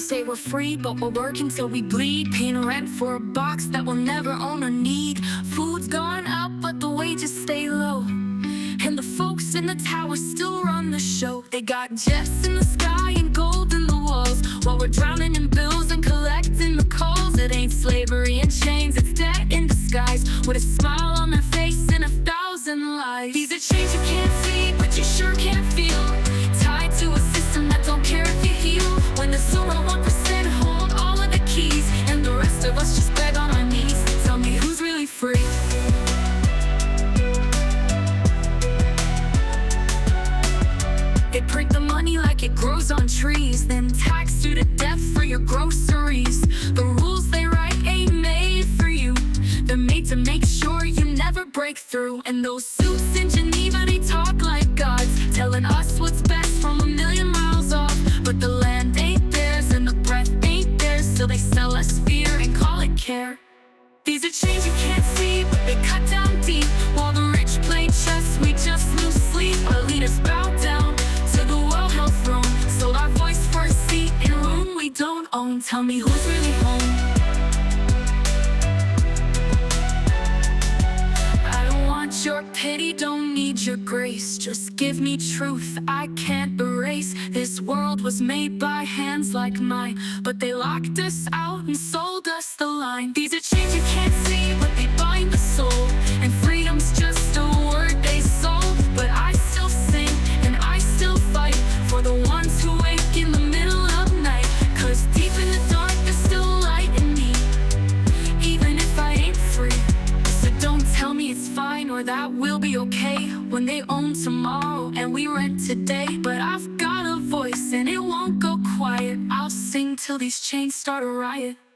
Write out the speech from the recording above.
say we're free, but we're working till we bleed, paying rent for a box that we'll never own or need. Food's gone up, but the wages stay low, and the folks in the tower still run the show. They got jets in the sky and gold in the walls, while we're drowning in bills and collecting the calls. It ain't slavery in chains, it's debt in disguise, with a smile on their face and 1,000 lies. These are chains you can't see, but you sure can't feel, tied to a system that don't care if you heal. When the solo 1% hold all of the keys, and the rest of us just beg on our knees. Tell me who's really free? They print the money like it grows on trees, then tax you to death for your groceries. The rules they write ain't made for you, they're made to make sure you never break through. And those suits in Geneva, they talk like gods, telling us what's best from a million miles off. But the land ain't theirs and the breath ain't theirs, so they sell us fear and call it care. These are chains you can't see, but they cut down deep, while the rich play chess, we just lose sleep. Our leaders bow down to the World Health Throne, sold our voice for a seat in a room we don't own. Tell me who's really home? I don't want your pity, don't need your grace, just give me truth I can't erase. This world was made by hands like mine, but they locked us out and sold us the line. These are chains you can't see, but they bind the soul, and freedom's just a word they sold. But I still sing and I still fight for the ones who wake in the middle of night, 'cause deep in the dark there's still light in me, even if I ain't free. So don't tell me it's fine or that we'll be okay, when they own tomorrow and we rent today. But I've got a voice and it won't go quiet, I'll sing till these chains start a riot.